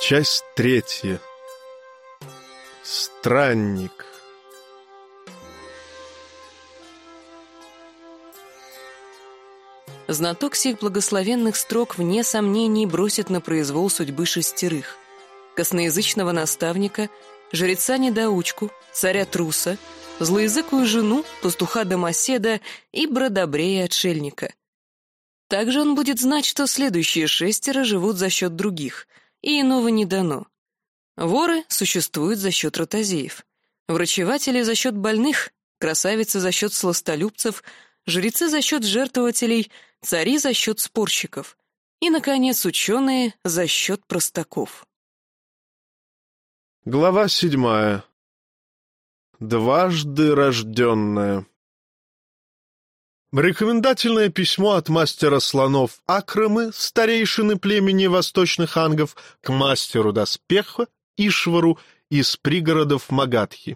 Часть 3. Странник. Знаток сих благословенных строк вне сомнений бросит на произвол судьбы 6: косноязычного наставника, жреца-недоучку, царя-труса, злоязыкую жену, пастуха-домоседа и бродобрея-отшельника. Также он будет знать, что следующие 6 живут за счет других, и иного не дано. Воры существуют за счет ротозеев, врачеватели за счет больных, красавицы за счет сластолюбцев, жрецы за счет жертвователей, цари за счет спорщиков и, наконец, ученые за счет простаков. Глава 7. Дважды рожденная. Рекомендательное письмо от мастера слонов Акрамы, старейшины племени восточных ангов, к мастеру доспеха Ишвару из пригородов Магадхи.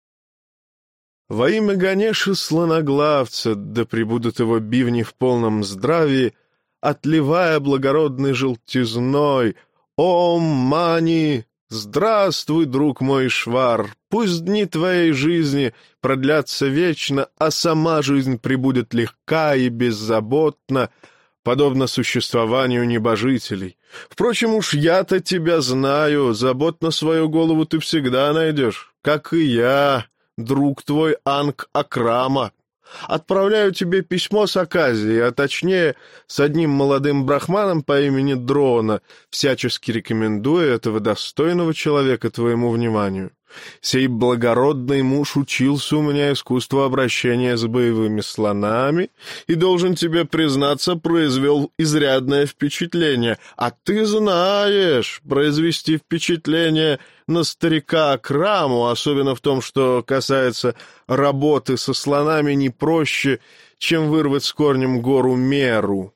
Во имя Ганеши слоноглавца, да пребудут его бивни в полном здравии, отливая благородной желтизной, Ом Мани! Здравствуй, друг мой Ишвар! Пусть дни твоей жизни продлятся вечно, а сама жизнь пребудет легка и беззаботна, подобно существованию небожителей. Впрочем, уж я-то тебя знаю, забот на свою голову ты всегда найдешь, как и я, друг твой Анг Акрама. Отправляю тебе письмо с Аказии, а точнее с одним молодым брахманом по имени Дрона, всячески рекомендуя этого достойного человека твоему вниманию. Сей благородный муж учился у меня искусству обращения с боевыми слонами и, должен тебе признаться, произвел изрядное впечатление. А ты знаешь, произвести впечатление на старика Акраму, особенно в том, что касается работы со слонами, не проще, чем вырвать с корнем гору Меру.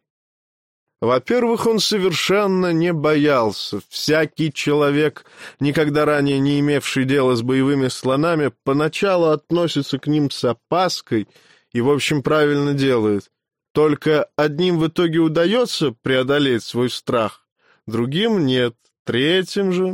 Во-первых, он совершенно не боялся. Всякий человек, никогда ранее не имевший дела с боевыми слонами, поначалу относится к ним с опаской и, в общем, правильно делает. Только одним в итоге удается преодолеть свой страх, другим нет, третьим же...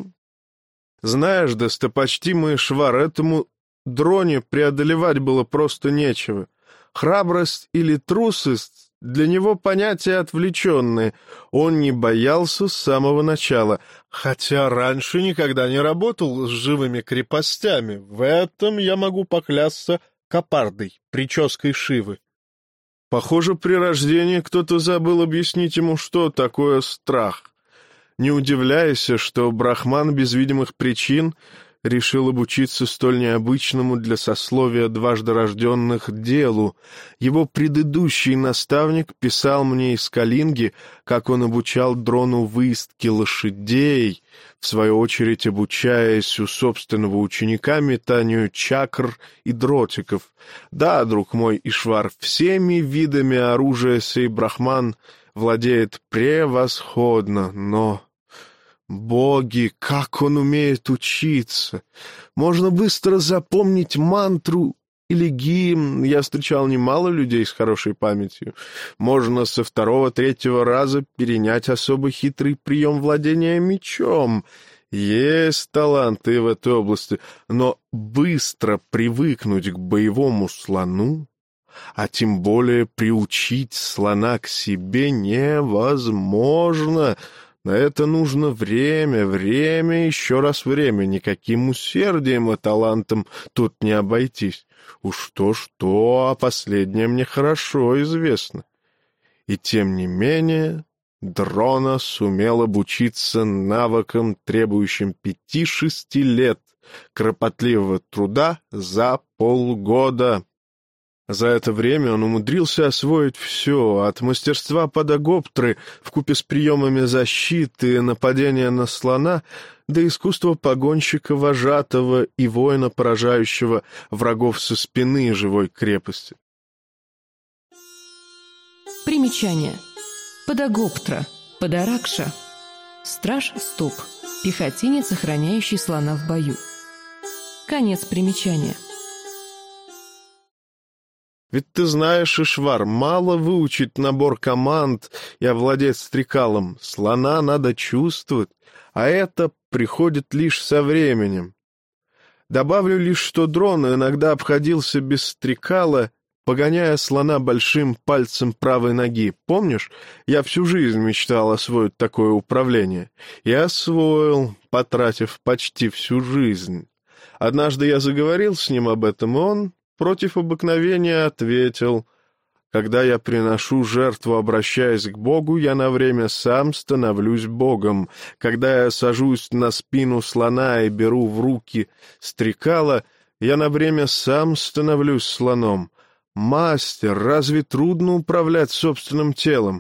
Знаешь, достопочтимый Ишвар, этому Дроне преодолевать было просто нечего. Храбрость или трусость — для него понятия отвлеченные. Он не боялся с самого начала, хотя раньше никогда не работал с живыми крепостями. В этом я могу поклясться капардой, прической Шивы. Похоже, при рождении кто-то забыл объяснить ему, что такое страх. Не удивляйся, что брахман без видимых причин решил обучиться столь необычному для сословия дважды рожденных делу. Его предыдущий наставник писал мне из Калинги, как он обучал Дрону выездке лошадей, в свою очередь обучаясь у собственного ученика метанию чакр и дротиков. Да, друг мой Ишвар, всеми видами оружия сей брахман владеет превосходно, но... Боги, как он умеет учиться! Можно быстро запомнить мантру или гимн. Я встречал немало людей с хорошей памятью. Можно со 2-3 раза перенять особо хитрый прием владения мечом. Есть таланты в этой области, но быстро привыкнуть к боевому слону, а тем более приучить слона к себе, невозможно. На это нужно время, еще раз время. Никаким усердием и талантом тут не обойтись. Уж то-что, а последнее мне хорошо известно. И тем не менее Дрона сумел обучиться навыкам, требующим 5-6 лет кропотливого труда за полгода. За это время он умудрился освоить все, от мастерства подагоптры вкупе с приемами защиты и нападения на слона до искусства погонщика-вожатого и воина, поражающего врагов со спины живой крепости. Примечание. Подагоптра, Падаракша, страж-стоп, пехотинец, охраняющий слона в бою. Конец примечания. Ведь ты знаешь, Ишвар, мало выучить набор команд и овладеть стрекалом. Слона надо чувствовать, а это приходит лишь со временем. Добавлю лишь, что дрон иногда обходился без стрекала, погоняя слона большим пальцем правой ноги. Помнишь, я всю жизнь мечтал освоить такое управление. И освоил, потратив почти всю жизнь. Однажды я заговорил с ним об этом, и он против обыкновения ответил: «Когда я приношу жертву, обращаясь к Богу, я на время сам становлюсь Богом. Когда я сажусь на спину слона и беру в руки стрекало, я на время сам становлюсь слоном. Мастер, разве трудно управлять собственным телом?»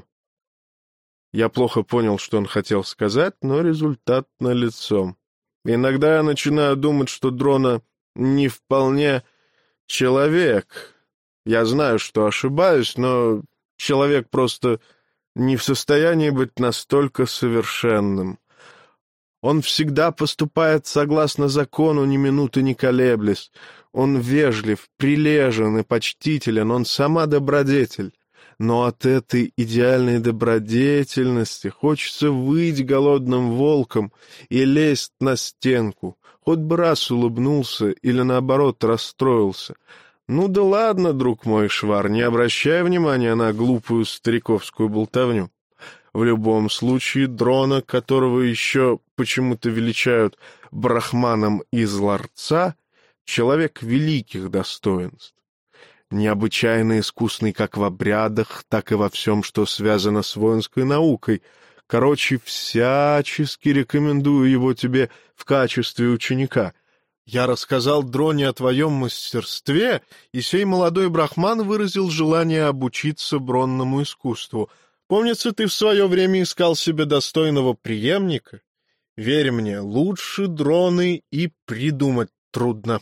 Я плохо понял, что он хотел сказать, но результат налицо. Иногда я начинаю думать, что дрона не вполне человек. Я знаю, что ошибаюсь, но человек просто не в состоянии быть настолько совершенным. Он всегда поступает согласно закону, ни минуты не колеблясь. Он вежлив, прилежен и почтителен, он сама добродетель. Но от этой идеальной добродетельности хочется выть голодным волком и лезть на стенку, хоть бы раз улыбнулся или, наоборот, расстроился. Ну да ладно, друг мой Швар, не обращай внимания на глупую стариковскую болтовню. В любом случае, дрона, которого еще почему-то величают брахманом из ларца, человек великих достоинств. Необычайно искусный как в обрядах, так и во всем, что связано с воинской наукой. Короче, всячески рекомендую его тебе в качестве ученика. Я рассказал Дроне о твоем мастерстве, и сей молодой брахман выразил желание обучиться бронному искусству. Помнится, ты в свое время искал себе достойного преемника? Верь мне, лучше Дроны и придумать трудно.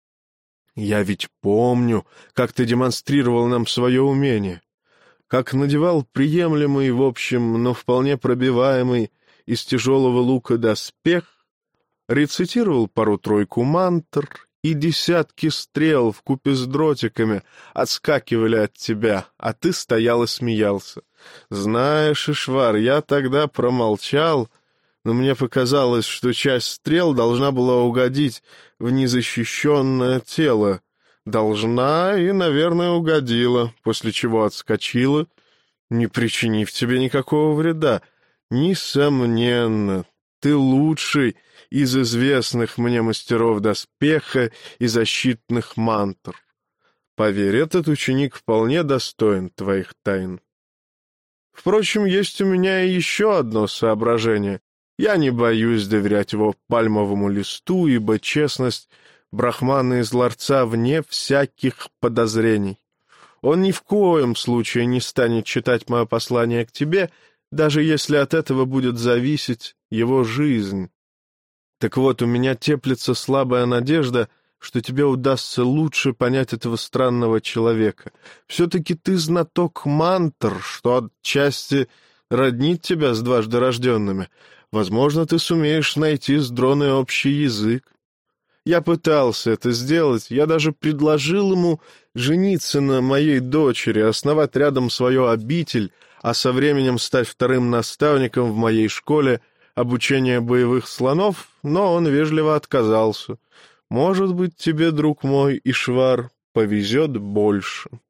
Я ведь помню, как ты демонстрировал нам свое умение, как надевал приемлемый, в общем, но вполне пробиваемый из тяжелого лука доспех, рецитировал пару-тройку мантр, и десятки стрел вкупе с дротиками отскакивали от тебя, а ты стоял и смеялся. Знаешь, Ишвар, я тогда промолчал, но мне показалось, что часть стрел должна была угодить в незащищенное тело. Должна и, наверное, угодила, после чего отскочила, не причинив тебе никакого вреда. Несомненно, ты лучший из известных мне мастеров доспеха и защитных мантр. Поверь, этот ученик вполне достоин твоих тайн. Впрочем, есть у меня и еще одно соображение. Я не боюсь доверять его пальмовому листу, ибо честность брахмана из ларца вне всяких подозрений. Он ни в коем случае не станет читать мое послание к тебе, даже если от этого будет зависеть его жизнь. Так вот, у меня теплится слабая надежда, что тебе удастся лучше понять этого странного человека. Все-таки ты знаток мантр, что отчасти роднит тебя с дважды рожденными. Возможно, ты сумеешь найти с Дроной общий язык. Я пытался это сделать, я даже предложил ему жениться на моей дочери, основать рядом свою обитель, а со временем стать вторым наставником в моей школе обучения боевых слонов, но он вежливо отказался. Может быть, тебе, друг мой, Ишвар, повезет больше.